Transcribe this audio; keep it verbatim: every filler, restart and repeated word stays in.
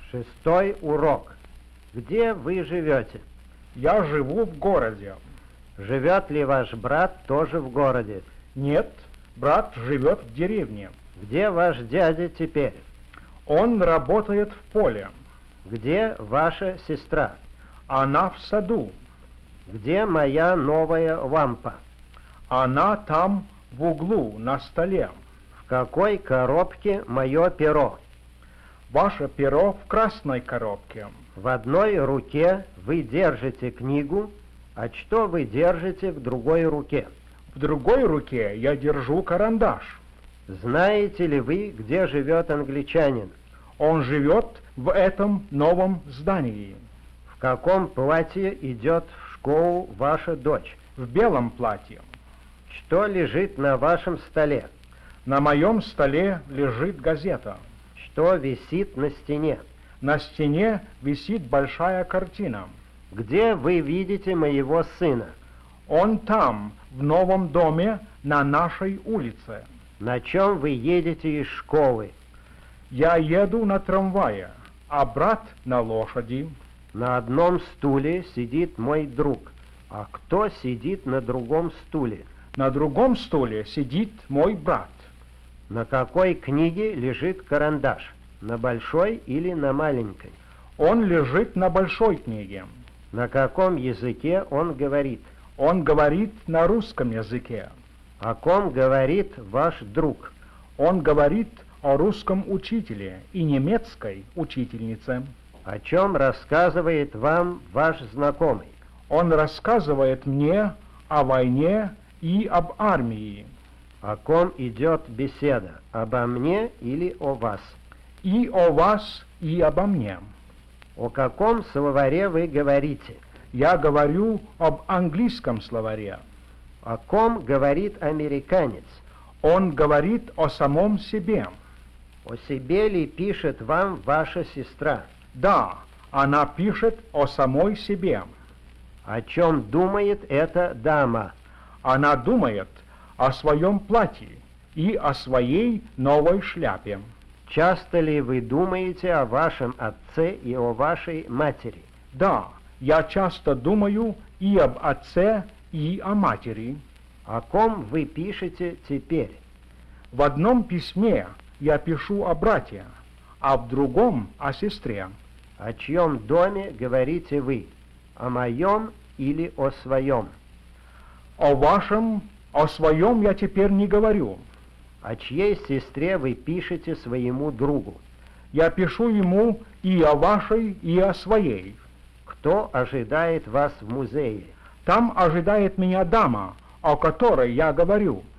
Шестой урок. Где вы живете? Я живу в городе. Живет ли ваш брат тоже в городе? Нет, брат живет в деревне. Где ваш дядя теперь? Он работает в поле. Где ваша сестра? Она в саду. Где моя новая лампа? Она там в углу на столе. В какой коробке мое перо? Ваше перо в красной коробке. В одной руке вы держите книгу, а что вы держите в другой руке? В другой руке я держу карандаш. Знаете ли вы, где живет англичанин? Он живет в этом новом здании. В каком платье идет в школу ваша дочь? В белом платье. Что лежит на вашем столе? На моем столе лежит газета. Что висит на стене? На стене висит большая картина. Где вы видите моего сына? Он там, в новом доме на нашей улице. На чем вы едете из школы? Я еду на трамвае, а брат на лошади. На одном стуле сидит мой друг. А кто сидит на другом стуле? На другом стуле сидит мой брат. На какой книге лежит карандаш? На большой или на маленькой? Он лежит на большой книге. На каком языке он говорит? Он говорит на русском языке. О ком говорит ваш друг? Он говорит о русском учителе и немецкой учительнице. О чем рассказывает вам ваш знакомый? Он рассказывает мне о войне и об армии. О ком идет беседа? Обо мне или о вас? И о вас, и обо мне. О каком словаре вы говорите? Я говорю об английском словаре. О ком говорит американец? Он говорит о самом себе. О себе ли пишет вам ваша сестра? Да, она пишет о самой себе. О чем думает эта дама? Она думает о своем платье и о своей новой шляпе. Часто ли вы думаете о вашем отце и о вашей матери? Да, я часто думаю и об отце, и о матери. О ком вы пишете теперь? В одном письме я пишу о брате, а в другом о сестре. О чьем доме говорите вы? О моем или о своем? О вашем, о своем я теперь не говорю. О чьей сестре вы пишете своему другу? Я пишу ему и о вашей, и о своей. Кто ожидает вас в музее? Там ожидает меня дама, о которой я говорю.